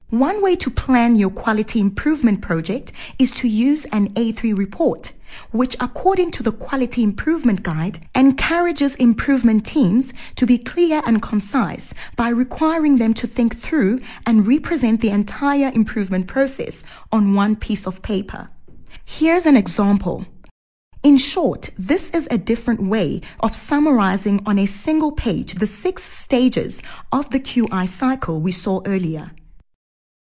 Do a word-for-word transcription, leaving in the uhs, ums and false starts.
One way to plan your quality improvement project is to use an A three report, which, according to the Quality Improvement Guide, encourages improvement teams to be clear and concise by requiring them to think through and represent the entire improvement process on one piece of paper. Here's an example. In short, this is a different way of summarizing on a single page the six stages of the Q I cycle we saw earlier.